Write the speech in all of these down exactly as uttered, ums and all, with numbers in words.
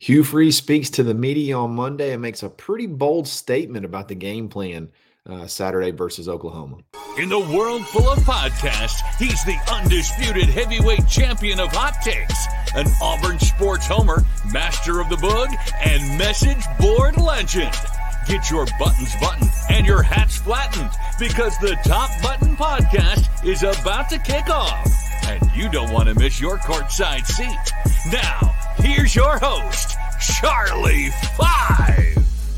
Hugh Freeze speaks to the media on Monday and makes a pretty bold statement about the game plan uh, Saturday versus Oklahoma. In the world full of podcasts, he's the undisputed heavyweight champion of hot takes, an Auburn sports homer, master of the boog, and message board legend. Get your buttons buttoned and your hats flattened because the Top Button Podcast is about to kick off. And you don't want to miss your courtside seat. Now, here's your host, Charlie Five.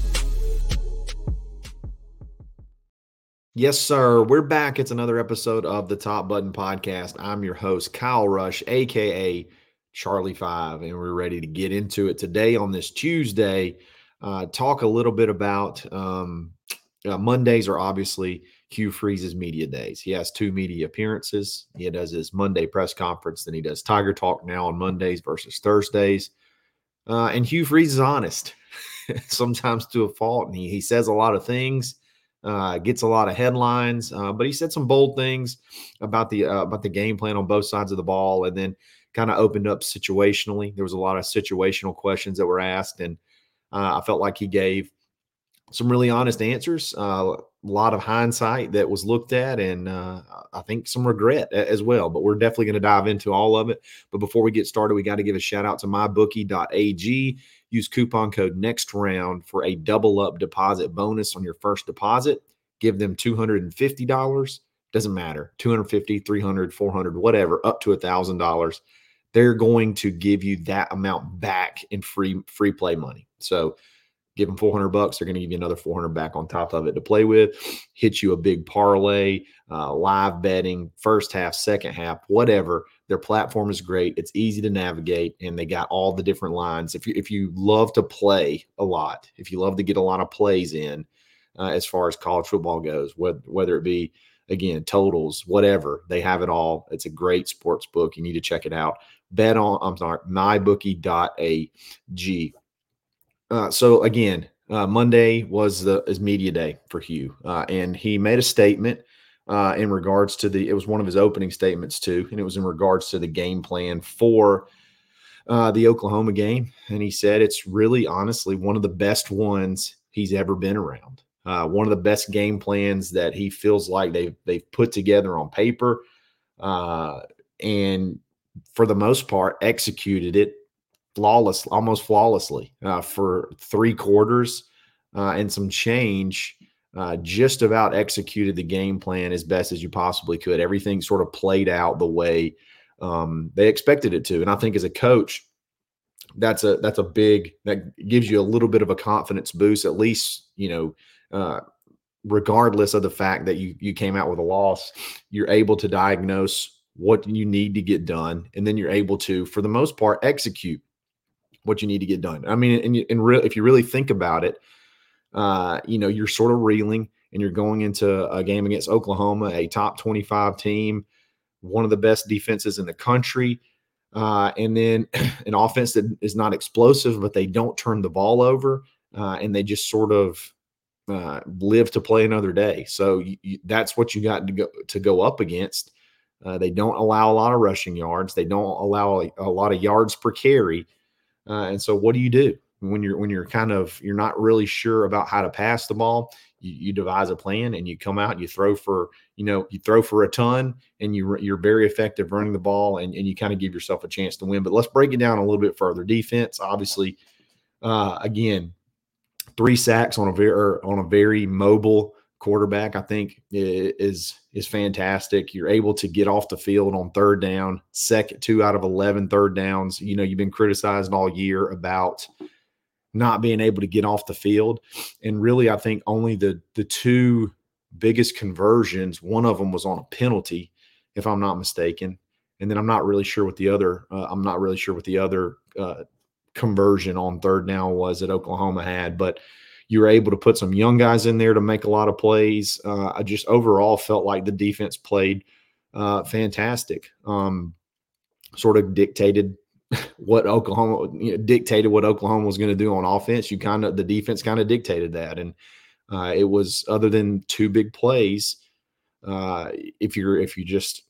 Yes, sir. We're back. It's another episode of the Top Button Podcast. I'm your host, Kyle Rush, a k a. Charlie Five, and we're ready to get into it today on this Tuesday. Uh, talk a little bit about um, uh, Mondays are obviously Hugh Freeze's media days. He has two media appearances. He does his Monday press conference, then he does Tiger Talk now on Mondays versus Thursdays. Uh, and Hugh Freeze is honest, sometimes to a fault, and he, he says a lot of things. Uh, gets a lot of headlines, uh, but he said some bold things about the uh, about the game plan on both sides of the ball, and then kind of opened up situationally. There was a lot of situational questions that were asked, and uh, I felt like he gave some really honest answers. Uh, a lot of hindsight that was looked at, and uh, I think some regret as well. But we're definitely going to dive into all of it. But before we get started, we got to give a shout out to my bookie dot a g. Use coupon code NEXTROUND for a double up deposit bonus on your first deposit. Give them two hundred fifty dollars. Doesn't matter. two hundred fifty dollars, three hundred dollars, four hundred dollars, whatever, up to one thousand dollars. They're going to give you that amount back in free free play money. So give them four hundred bucks. They're going to give you another four hundred back on top of it to play with. Hit you a big parlay, uh, live betting, first half, second half, whatever. Their platform is great. It's easy to navigate, and they got all the different lines. If you if you love to play a lot, if you love to get a lot of plays in, uh, as far as college football goes, whether, whether it be, again, totals, whatever, they have it all. It's a great sports book. You need to check it out. Bet on, I'm sorry, my bookie dot a g. Uh, so again, uh, Monday was the is media day for Hugh, uh, and he made a statement uh, in regards to the. It was one of his opening statements too, and it was in regards to the game plan for uh, the Oklahoma game. And he said it's really, honestly, one of the best ones he's ever been around. Uh, one of the best game plans that he feels like they've they've put together on paper, uh, and for the most part, executed it flawless, almost flawlessly uh, for three quarters uh, and some change. Uh, just about executed the game plan as best as you possibly could. Everything sort of played out the way um, they expected it to. And I think as a coach, that's a that's a big that gives you a little bit of a confidence boost. At least, you know, uh, regardless of the fact that you you came out with a loss, you're able to diagnose what you need to get done, and then you're able to, for the most part, execute what you need to get done. I mean, and, and re- if you really think about it, uh, you know, you're sort of reeling, and you're going into a game against Oklahoma, a top twenty-five team, one of the best defenses in the country, uh, and then an offense that is not explosive, but they don't turn the ball over, uh, and they just sort of uh, live to play another day. So you, you, that's what you got to go to go up against. Uh, they don't allow a lot of rushing yards. They don't allow a, a lot of yards per carry. Uh, and so what do you do when you're when you're kind of you're not really sure about how to pass the ball? You, you devise a plan, and you come out and you throw for you know you throw for a ton, and you you're very effective running the ball, and, and you kind of give yourself a chance to win. But let's break it down a little bit further. Defense, obviously, uh, again, three sacks on a very on a very mobile quarterback, I think is is fantastic. You're able to get off the field on third down, second two out of eleven third downs. You know, you've been criticized all year about not being able to get off the field. And really, I think only the the two biggest conversions, one of them was on a penalty, if I'm not mistaken. And then I'm not really sure what the other uh, I'm not really sure what the other uh, conversion on third down was that Oklahoma had, but you were able to put some young guys in there to make a lot of plays. Uh, I just overall felt like the defense played uh, fantastic. Um, sort of dictated what Oklahoma you know, dictated what Oklahoma was going to do on offense. You kind of the defense kind of dictated that, and uh, it was other than two big plays. Uh, if you're if you just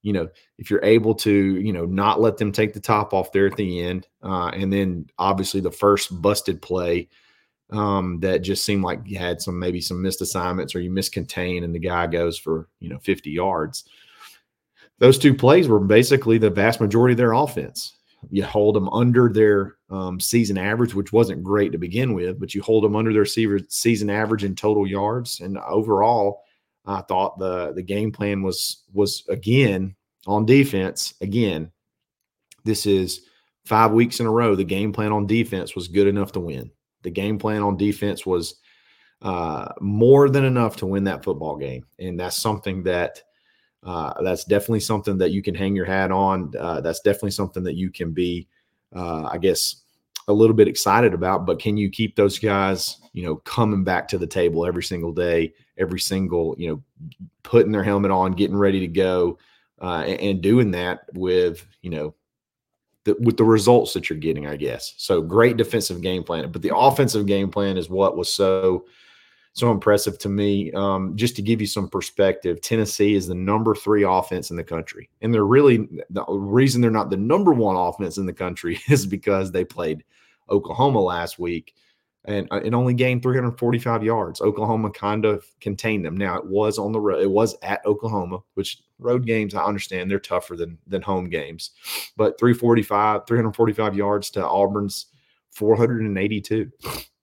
you know, if you're able to, you know, not let them take the top off there at the end, uh, and then obviously the first busted play um, that just seemed like you had some maybe some missed assignments or you miscontain and the guy goes for, you know, fifty yards. Those two plays were basically the vast majority of their offense. You hold them under their um, season average, which wasn't great to begin with, but you hold them under their season average in total yards. And overall, I thought the the game plan was was again on defense. Again, this is five weeks in a row. The game plan on defense was good enough to win. The game plan on defense was uh, more than enough to win that football game, and that's something that. Uh, that's definitely something that you can hang your hat on. Uh, that's definitely something that you can be, uh, I guess, a little bit excited about. But can you keep those guys, you know, coming back to the table every single day, every single, you know, putting their helmet on, getting ready to go, uh, and, and doing that with, you know, the, with the results that you're getting, I guess. So great defensive game plan. But the offensive game plan is what was so – so impressive to me. Um, just to give you some perspective, Tennessee is the number three offense in the country. And they're really – the reason they're not the number one offense in the country is because they played Oklahoma last week and it only gained three hundred forty-five yards. Oklahoma kind of contained them. Now, it was on the road. It was at Oklahoma, which road games, I understand, they're tougher than, than home games. But three forty-five, three hundred forty-five yards to Auburn's four hundred eighty-two.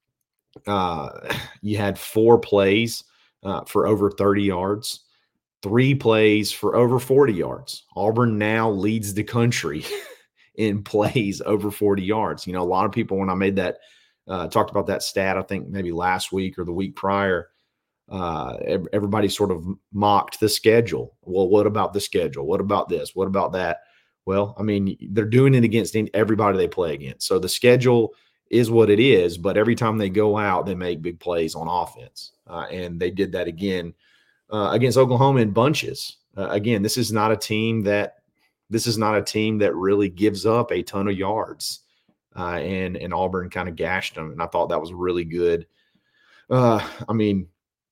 Uh, you had four plays uh, for over thirty yards, three plays for over forty yards. Auburn now leads the country in plays over forty yards. You know, a lot of people, when I made that, uh, talked about that stat, I think maybe last week or the week prior, uh, everybody sort of mocked the schedule. Well, what about the schedule? What about this? What about that? Well, I mean, they're doing it against everybody they play against. So the schedule is what it is, but every time they go out, they make big plays on offense. Uh, and they did that again uh, against Oklahoma in bunches. Uh, again, this is not a team that this is not a team that really gives up a ton of yards. Uh, and, and Auburn kind of gashed them. And I thought that was really good. Uh, I mean,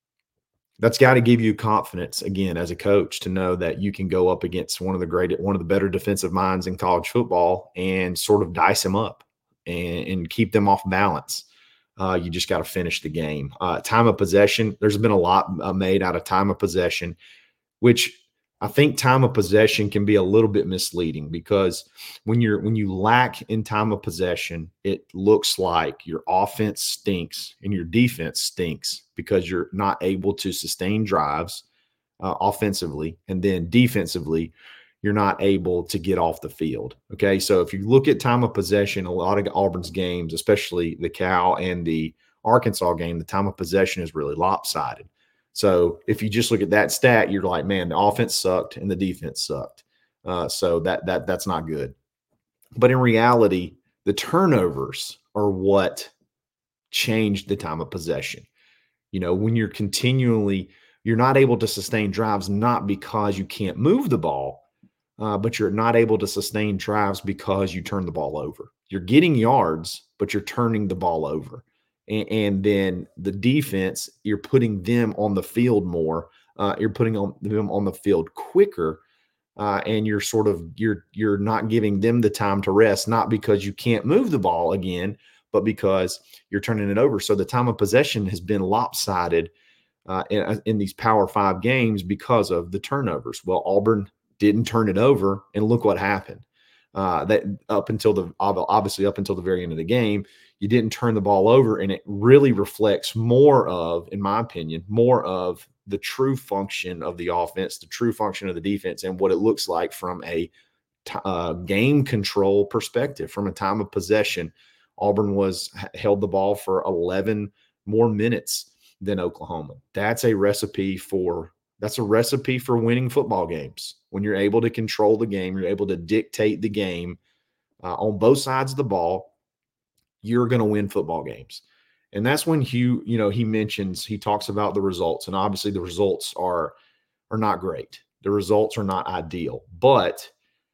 that's got to give you confidence again as a coach to know that you can go up against one of the great, one of the better defensive minds in college football and sort of dice them up. And, and keep them off balance. Uh, you just got to finish the game. Uh, time of possession, there's been a lot uh, made out of time of possession, which I think time of possession can be a little bit misleading because when you're when you lack in time of possession, it looks like your offense stinks and your defense stinks because you're not able to sustain drives uh, offensively, and then defensively, you're not able to get off the field. Okay. So if you look at time of possession, a lot of Auburn's games, especially the Cal and the Arkansas game, the time of possession is really lopsided. So if you just look at that stat, you're like, man, the offense sucked and the defense sucked. Uh, so that, that, that's not good. But in reality, the turnovers are what changed the time of possession. You know, when you're continually, you're not able to sustain drives, not because you can't move the ball, Uh, but you're not able to sustain drives because you turn the ball over. You're getting yards, but you're turning the ball over. And, and then the defense, you're putting them on the field more. Uh, you're putting on, them on the field quicker, uh, and you're sort of you're you're not giving them the time to rest, not because you can't move the ball again, but because you're turning it over. So the time of possession has been lopsided uh, in, in these Power Five games because of the turnovers. Well, Auburn didn't turn it over, and look what happened. Uh, that up until the obviously up until the very end of the game, you didn't turn the ball over, and it really reflects more of, in my opinion, more of the true function of the offense, the true function of the defense, and what it looks like from a t- uh, game control perspective, from a time of possession. Auburn was held the ball for eleven more minutes than Oklahoma. That's a recipe for. That's a recipe for winning football games. When you're able to control the game, you're able to dictate the game uh, on both sides of the ball, you're going to win football games. And that's when Hugh, you know, he mentions, he talks about the results. And obviously the results are, are not great. The results are not ideal. But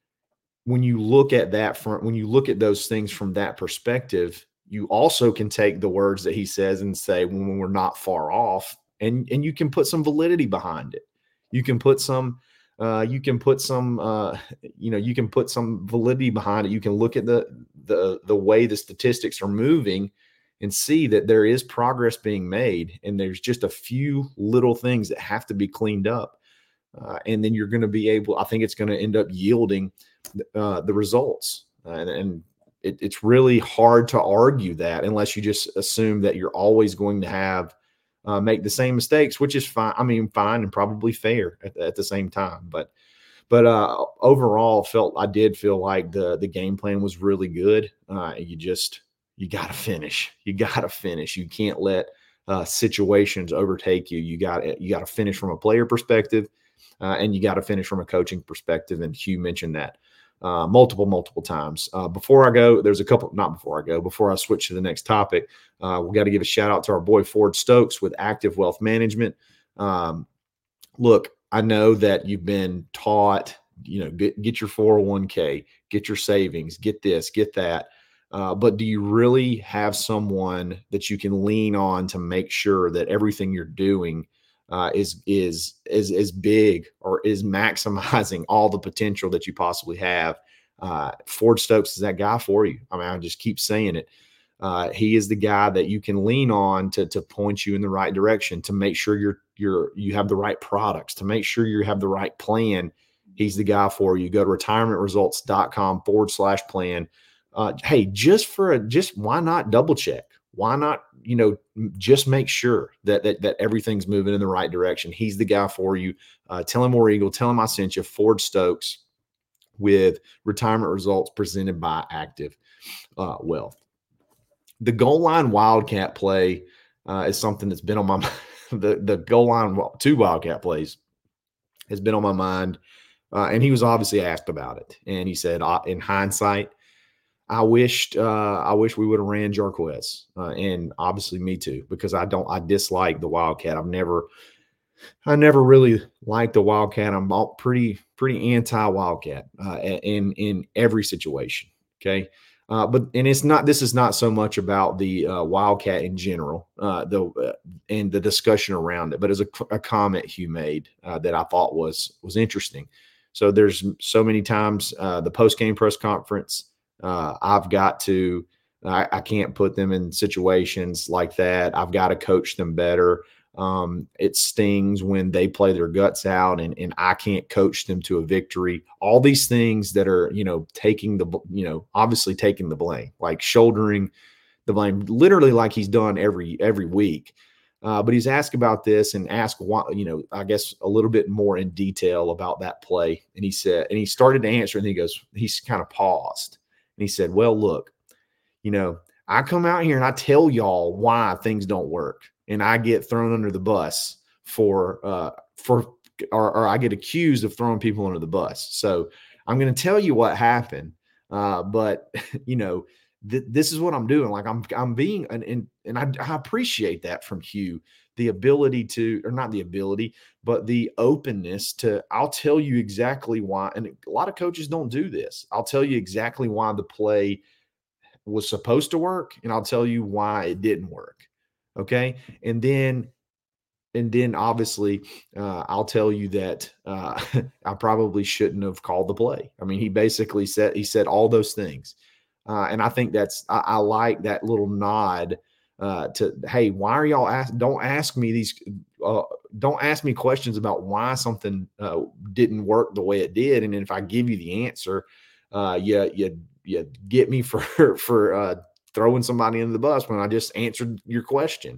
when you look at that from, when you look at those things from that perspective, you also can take the words that he says and say, when we're not far off, And, and you can put some validity behind it. You can put some uh, you can put some, uh, you know, you can put some validity behind it. You can look at the the the way the statistics are moving and see that there is progress being made, and there's just a few little things that have to be cleaned up, uh, and then you're going to be able. I think it's going to end up yielding uh, the results, uh, and, and it, it's really hard to argue that unless you just assume that you're always going to have. Uh, make the same mistakes, which is fine. I mean, fine and probably fair at, at the same time. But, but uh, overall, felt I did feel like the the game plan was really good. Uh, you just you got to finish. You got to finish. You can't let uh, situations overtake you. You got you got to finish from a player perspective, uh, and you got to finish from a coaching perspective. And Hugh mentioned that. Uh, multiple, multiple times. Uh, before I go, there's a couple, not before I go, before I switch to the next topic, uh, we got to give a shout out to our boy Ford Stokes with Active Wealth Management. Um, look, I know that you've been taught, you know, get, get your four oh one k, get your savings, get this, get that. Uh, but do you really have someone that you can lean on to make sure that everything you're doing Uh, is is is is big or is maximizing all the potential that you possibly have? Uh, Ford Stokes is that guy for you. I mean, I just keep saying it. Uh, he is the guy that you can lean on to to point you in the right direction, to make sure you're you're you have the right products, to make sure you have the right plan. He's the guy for you. Go to retirementresults.com forward slash plan. Uh, hey, just for a just why not double check? Why not, you know, just make sure that, that that everything's moving in the right direction. He's the guy for you. Uh, tell him War Eagle. Tell him I sent you. Ford Stokes with Retirement Results presented by Active uh, Wealth. The goal line wildcat play uh, is something that's been on my mind. the the goal line two wildcat plays has been on my mind, uh, and he was obviously asked about it, and he said, uh, in hindsight, I wished uh, I wish we would have ran Jarquez, uh, and obviously me too, because I don't I dislike the Wildcat. I've never I never really liked the Wildcat. I'm all pretty pretty anti Wildcat uh, in in every situation. Okay, uh, but and it's not this is not so much about the uh, Wildcat in general, uh, the uh, and the discussion around it, but as a, a comment Hugh made uh, that I thought was was interesting. So there's so many times uh, the post game press conference. Uh, I've got to, I, I can't put them in situations like that. I've got to coach them better. Um, it stings when they play their guts out and, and I can't coach them to a victory. All these things that are, you know, taking the, you know, obviously taking the blame, like shouldering the blame, literally like he's done every, every week. Uh, but he's asked about this and asked why, you know, I guess a little bit more in detail about that play. And he said, and he started to answer and he goes, he's kind of paused. And he said, well, look, you know, I come out here and I tell y'all why things don't work. And I get thrown under the bus for, uh, for, or, or I get accused of throwing people under the bus. So I'm going to tell you what happened. Uh, but, you know, th- this is what I'm doing. Like I'm, I'm being, and, and, and I, I appreciate that from Hugh, the ability to, or not the ability, but the openness to, I'll tell you exactly why. And a lot of coaches don't do this. I'll tell you exactly why the play was supposed to work. And I'll tell you why it didn't work. Okay. And then, and then obviously uh, I'll tell you that uh, I probably shouldn't have called the play. I mean, he basically said, he said all those things. Uh, and I think that's, I, I like that little nod uh, to, hey, why are y'all ask? Don't ask me these, uh, don't ask me questions about why something uh, didn't work the way it did. And then if I give you the answer, uh, you, you, you get me for, for uh, throwing somebody under the bus when I just answered your question.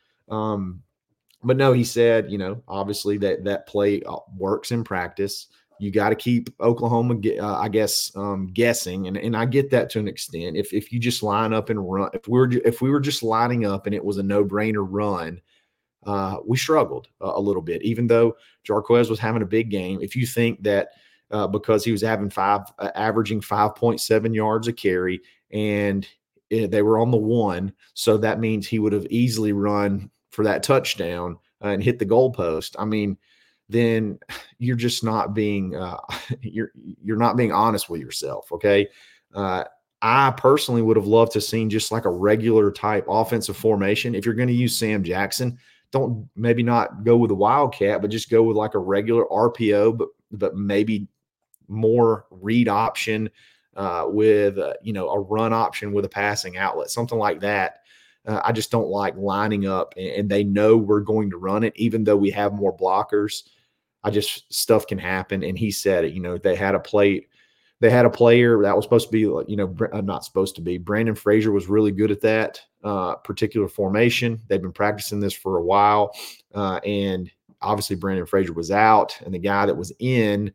Um, but no, he said, you know, obviously that, that play works in practice. You got to keep Oklahoma, uh, I guess, um, guessing, and, and I get that to an extent. If if you just line up and run, if we were if we were just lining up and it was a no brainer run, uh, we struggled a, a little bit. Even though Jarquez was having a big game, if you think that uh, because he was having five, uh, averaging five point seven yards a carry, and it, they were on the one, so that means he would have easily run for that touchdown uh, and hit the goalpost. I mean, then you're just not being uh, you're you're not being honest with yourself. Okay, uh, I personally would have loved to seen just like a regular type offensive formation. If you're going to use Sam Jackson, don't maybe not go with a Wildcat, but just go with like a regular R P O, but but maybe more read option uh, with, uh, you know, a run option with a passing outlet, something like that. Uh, I just don't like lining up and, and they know we're going to run it, even though we have more blockers. I just, stuff can happen. And he said it, you know, they had a play, they had a player that was supposed to be, you know, not supposed to be. Brandon Frazier was really good at that uh, particular formation. They've been practicing this for a while. Uh, and obviously Brandon Frazier was out, and the guy that was in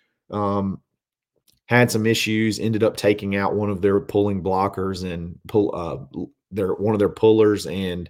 um, had some issues, ended up taking out one of their pulling blockers and pull uh, their, one of their pullers. And,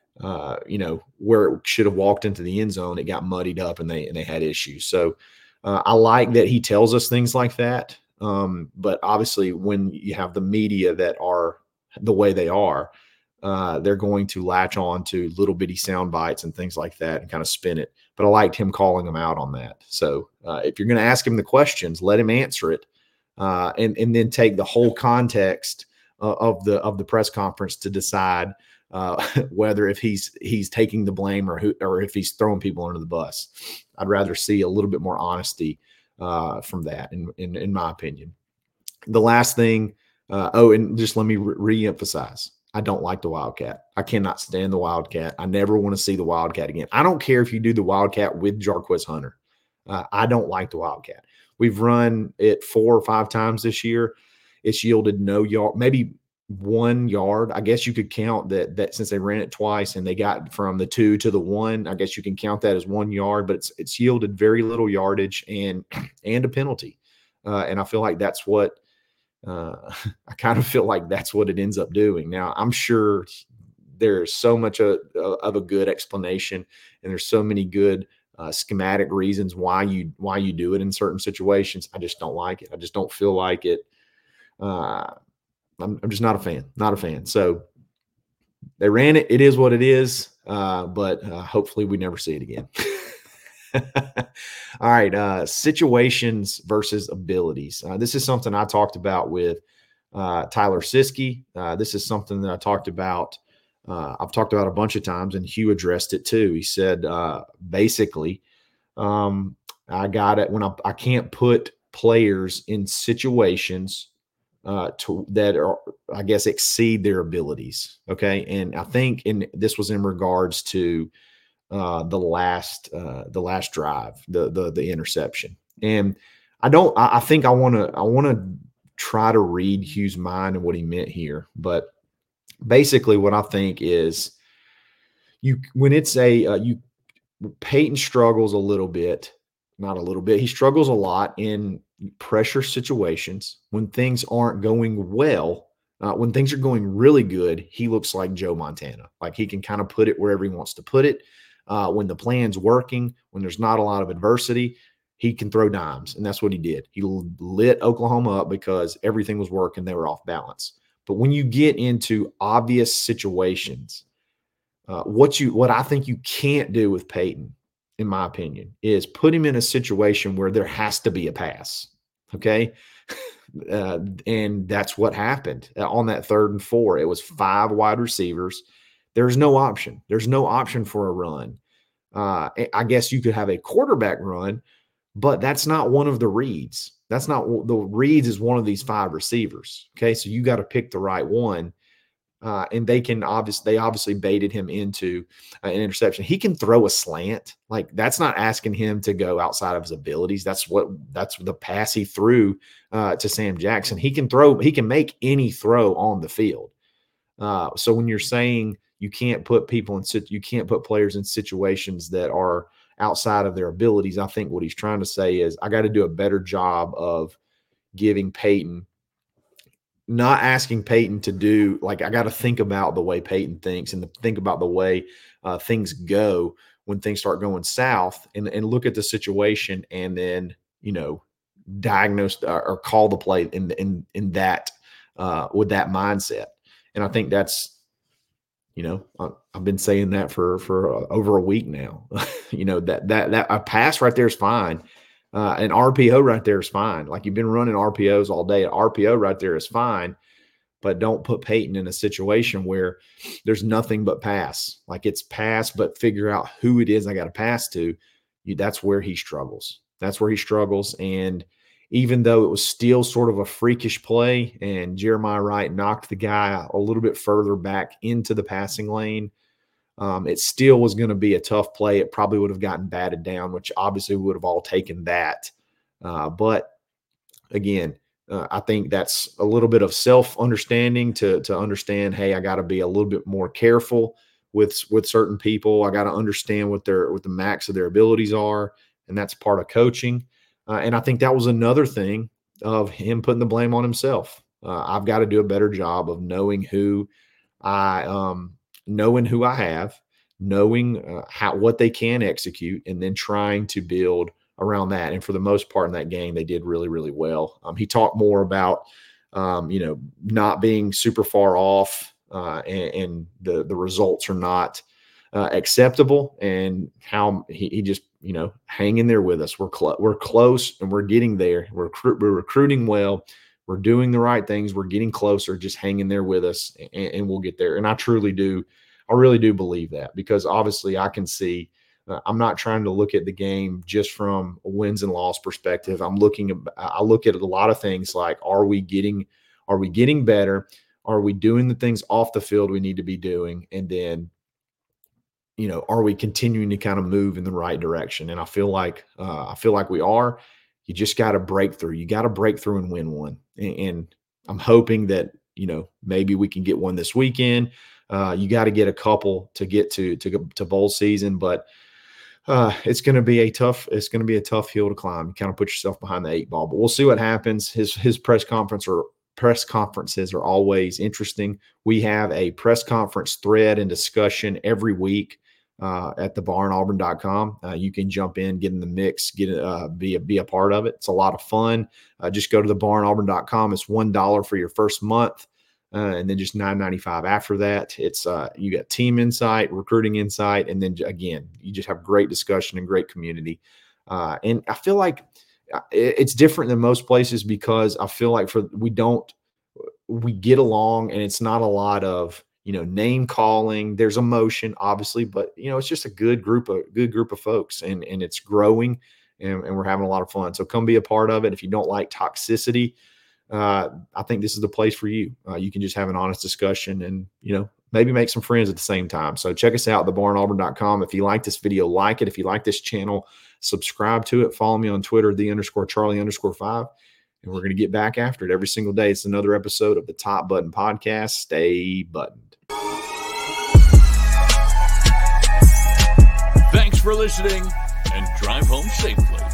uh, you know, where it should have walked into the end zone, it got muddied up and they, and they had issues. So uh, I like that he tells us things like that. Um, but obviously when you have the media that are the way they are, uh, they're going to latch on to little bitty sound bites and things like that and kind of spin it. But I liked him calling them out on that. So uh, if you're going to ask him the questions, let him answer it. Uh, and, and then take the whole context uh, of the, of the press conference to decide uh, whether if he's, he's taking the blame or who, or if he's throwing people under the bus. I'd rather see a little bit more honesty uh, from that, in, in, in my opinion. The last thing, uh, oh, and just let me re- reemphasize, I don't like the Wildcat. I cannot stand the Wildcat. I never want to see the Wildcat again. I don't care if you do the Wildcat with Jarquez Hunter. Uh, I don't like the Wildcat. We've run it four or five times this year. It's yielded no yard, maybe one yard. I guess you could count that, that since they ran it twice and they got from the two to the one, I guess you can count that as one yard, but it's, it's yielded very little yardage and, and a penalty. Uh, and I feel like that's what, uh, I kind of feel like that's what it ends up doing. Now, I'm sure there's so much of, of a good explanation, and there's so many good uh, schematic reasons why you, why you do it in certain situations. I just don't like it. I just don't feel like it. Uh, I'm, I'm just not a fan, not a fan. So they ran it. It is what it is. Uh, but uh, hopefully we never see it again. All right. Uh, situations versus abilities. Uh, this is something I talked about with uh, Tyler Siskey. Uh, this is something that I talked about. Uh, I've talked about a bunch of times, and Hugh addressed it too. He said, uh, basically, um, I got it when I, I can't put players in situations uh, to, that are, I guess, exceed their abilities. Okay. And I think in this was in regards to uh, the last, uh, the last drive, the, the, the interception. And I don't, I, I think I want to, I want to try to read Hugh's mind and what he meant here. But basically what I think is you, when it's a, uh, you, Peyton struggles a little bit, not a little bit. He struggles a lot in pressure situations when things aren't going well. Uh, when things are going really good, he looks like Joe Montana. Like he can kind of put it wherever he wants to put it. Uh, when the plan's working, when there's not a lot of adversity, he can throw dimes. And that's what he did. He lit Oklahoma up because everything was working. They were off balance. But when you get into obvious situations, uh, what you, what I think you can't do with Peyton, in my opinion, is put him in a situation where there has to be a pass. Okay. Uh, and that's what happened on that third and four. It was five wide receivers. There's no option. There's no option for a run. Uh, I guess you could have a quarterback run, but that's not one of the reads. That's not the reads is one of these five receivers. Okay. So you got to pick the right one. Uh, and they can obviously, they obviously baited him into uh, an interception. He can throw a slant. Like that's not asking him to go outside of his abilities. That's what, that's the pass he threw uh, to Sam Jackson. He can throw, he can make any throw on the field. Uh, so when you're saying you can't put people in, you can't put players in situations that are outside of their abilities, I think what he's trying to say is I got to do a better job of giving Peyton, not asking Peyton to do, like, I got to think about the way Peyton thinks and think about the way uh, things go when things start going south, and, and look at the situation and then, you know, diagnose or, or call the play in, in, in that, uh, with that mindset. And I think that's, you know, I, I've been saying that for, for over a week now, you know, that, that, that a pass right there is fine. Uh, an R P O right there is fine. Like you've been running R P Os all day. An R P O right there is fine, but don't put Peyton in a situation where there's nothing but pass. Like it's pass, but figure out who it is I got to pass to. You, that's where he struggles. That's where he struggles. And even though it was still sort of a freakish play and Jeremiah Wright knocked the guy a little bit further back into the passing lane, um, it still was going to be a tough play. It probably would have gotten batted down, which obviously we would have all taken that. Uh, but again, uh, I think that's a little bit of self-understanding to, to understand, hey, I got to be a little bit more careful with, with certain people. I got to understand what their, what the max of their abilities are. And that's part of coaching. Uh, and I think that was another thing of him putting the blame on himself. Uh, I've got to do a better job of knowing who I, um, knowing who I have, knowing uh, how, what they can execute, and then trying to build around that. And for the most part in that game, they did really, really well. Um, he talked more about, um, you know, not being super far off uh, and, and the, the results are not uh, acceptable, and how he, he just, you know, hang in there with us. We're, cl- we're close and we're getting there. We're, recru- we're recruiting well. We're doing the right things. We're getting closer. Just hang in there with us, and, and we'll get there. And I truly do. I really do believe that, because obviously I can see, uh, I'm not trying to look at the game just from a wins and loss perspective. I'm looking at, I look at a lot of things like, are we getting, are we getting better? Are we doing the things off the field we need to be doing? And then, you know, are we continuing to kind of move in the right direction? And I feel like, uh, I feel like we are. You just got to break through. You got to break through and win one. And, and I'm hoping that, you know, maybe we can get one this weekend. Uh, you got to get a couple to get to, to, to bowl season, but uh, it's going to be a tough, it's going to be a tough hill to climb. You kind of put yourself behind the eight ball, but we'll see what happens. His, his press conference or press conferences are always interesting. We have a press conference thread and discussion every week uh, at the barn auburn dot com. Uh, you can jump in, get in the mix, get uh, be a, be a part of it. It's a lot of fun. Uh, just go to the barn auburn dot com. It's one dollar for your first month. Uh, and then just nine ninety-five after that. It's uh, you got team insight, recruiting insight, and then again, you just have great discussion and great community. Uh, and I feel like it's different than most places, because I feel like for we don't we get along, and it's not a lot of, you know, name calling. There's emotion, obviously, but you know, it's just a good group of good group of folks, and and it's growing, and, and we're having a lot of fun. So come be a part of it. If you don't like toxicity, Uh, I think this is the place for you. Uh, you can just have an honest discussion and, you know, maybe make some friends at the same time. So check us out, the barn auburn dot com. If you like this video, like it. If you like this channel, subscribe to it. Follow me on Twitter, the underscore Charlie underscore five. And we're going to get back after it every single day. It's another episode of the Top Button Podcast. Stay buttoned. Thanks for listening, and drive home safely.